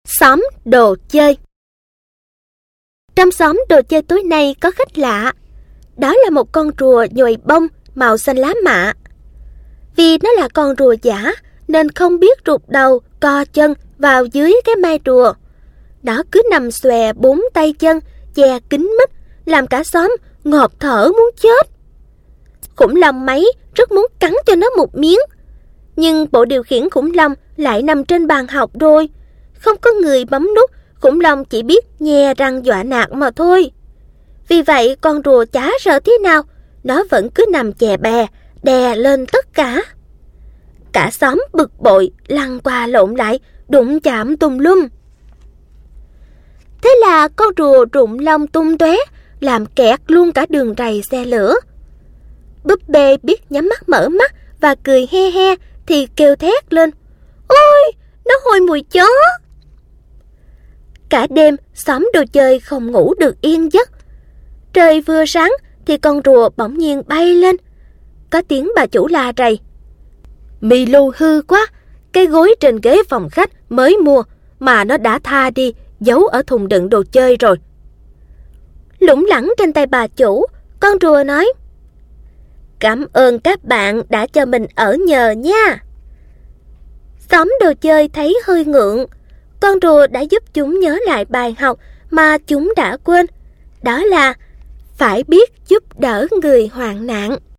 Xóm đồ chơi. Trong xóm đồ chơi tối nay có khách lạ. Đó là một con rùa nhồi bông màu xanh lá mạ. Vì nó là con rùa giả nên không biết rụt đầu, co chân vào dưới cái mai rùa. Nó cứ nằm xòe bốn tay chân, che kín mít, làm cả xóm ngộp thở muốn chết. Khủng long máy rất muốn cắn cho nó một miếng, nhưng bộ điều khiển khủng long lại nằm trên bàn học rồi. Không có người bấm nút, khủng long chỉ biết nhe răng dọa nạt mà thôi. Vì vậy con rùa chả sợ thế nào, nó vẫn cứ nằm chè bè, đè lên tất cả. Cả xóm bực bội, lăn qua lộn lại, đụng chạm tùm lum. Thế là con rùa rụng lông tung tóe, làm kẹt luôn cả đường rầy xe lửa. Búp bê biết nhắm mắt mở mắt và cười he he thì kêu thét lên: "Ôi, nó hôi mùi chó!" Cả đêm xóm đồ chơi không ngủ được yên giấc. Trời vừa sáng thì con rùa bỗng nhiên bay lên. Có tiếng bà chủ la rầy: "Milo hư quá, cái gối trên ghế phòng khách mới mua mà nó đã tha đi, giấu ở thùng đựng đồ chơi rồi." Lủng lẳng trên tay bà chủ, con rùa nói: "Cảm ơn các bạn đã cho mình ở nhờ nha." Xóm đồ chơi thấy hơi ngượng. Con rùa đã giúp chúng nhớ lại bài học mà chúng đã quên. Đó là phải biết giúp đỡ người hoạn nạn.